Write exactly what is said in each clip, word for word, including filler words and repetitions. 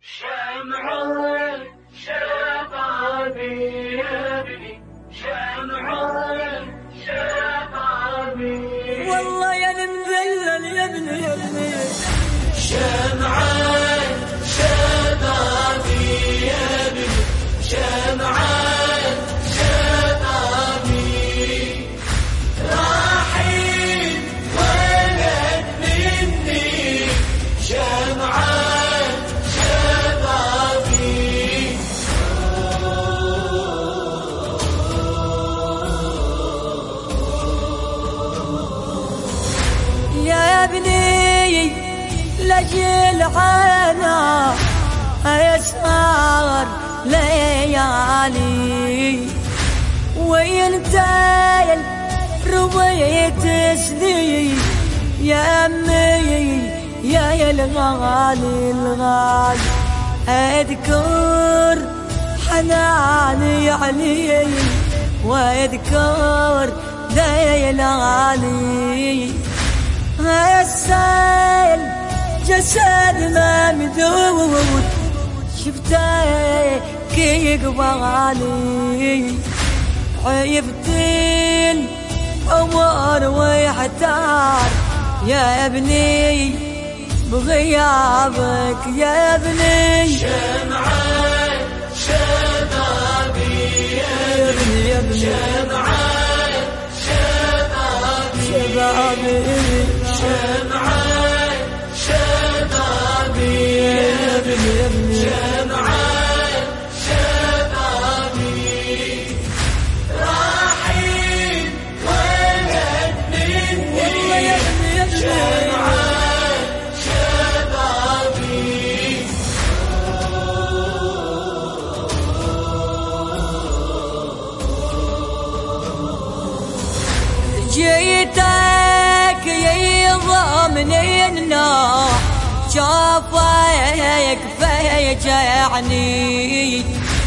شمع شبابي يبني شمع شبابي والله يا المذلل يا ابني يا ابني شمع شبابي يبني شمع شبابي راحين ولد مني شمع يا ابني لجل عنا يسهر ليالي وينتهي رويت سني يا امي يا الغالي الغالي اذكر حناني علي واذكر ليالي السيل جسد ممدود شفته كي قبالي عيبتين عمر ويحتار يا ابني بغيابك يا ابني شمعة شبابي يا ابني يا ابني شمعة شبابي شمعة شبابي يا ابني يا ابني شمعة شبابي راحين ولد مني شمعة شبابي جيتك يضمني النوح شافك فيجعني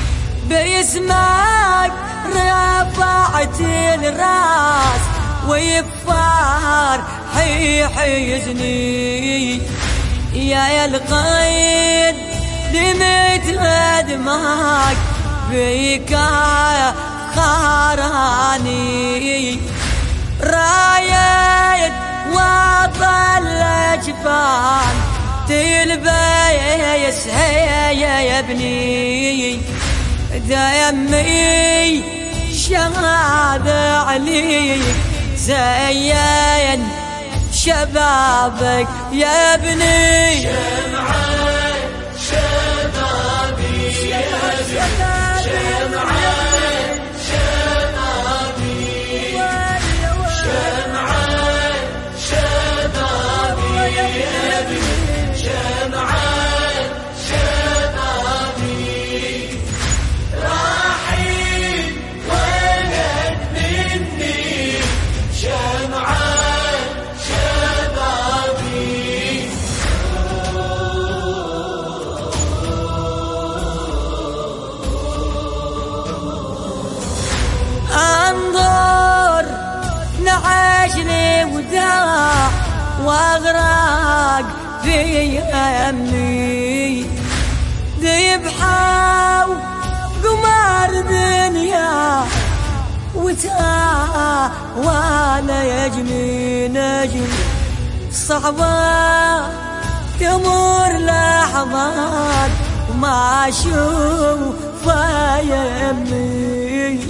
باسمك رفعت الراس ويفار حيحزني يا القيد دمت دمك بيك خاراني رايد وطل جفان تلبيس هي يا ابني دمي شهاد عليك زين شبابك يا ابني شمعة شبابي يا ابني شمعة انظر نعاشني وداع واغرق في امني ذبحة وقمر دنيا وتا وانا يجني نجم صعبة تمر لحظات وما اشوف يمي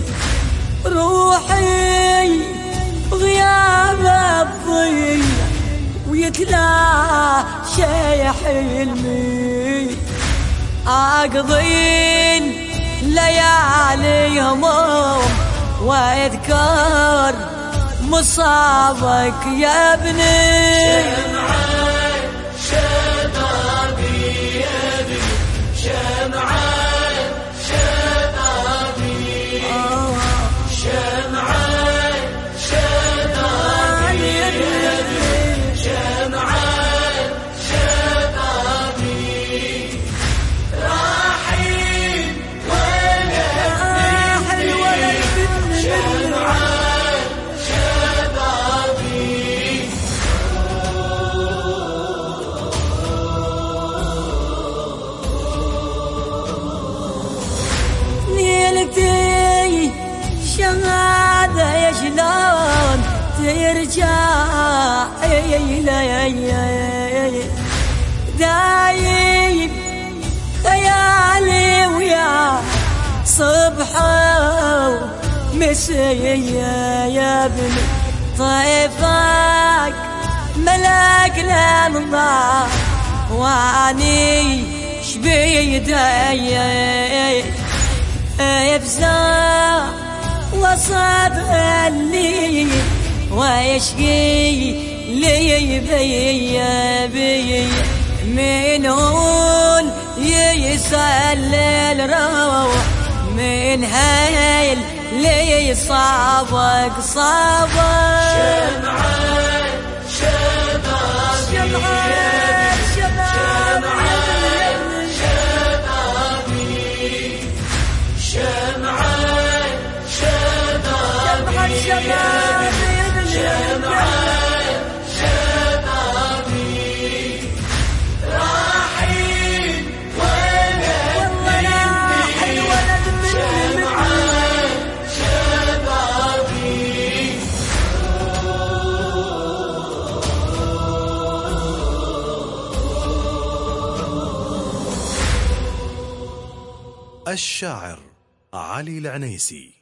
روحي غياب الضي ويتلا شي حلمي اقضي ليالي هموم واذكر مصابك يا ابني شمعة شبابي يا ابني شمعة شمعة شبابي ترجع دايب ليالي ويا صبحة ومسية يا ابني طيفك ملك الانظار واني شبيدي يفزع وسط اللي ويشقي لي بي بي من هون يسأل الروح من هايل لي صابك صابك شمعان شبابي شمعان شمعان شمعان شبابي شمعان شبابي راحين ولد مني شمعان شبابي الشاعر علي العنيسي.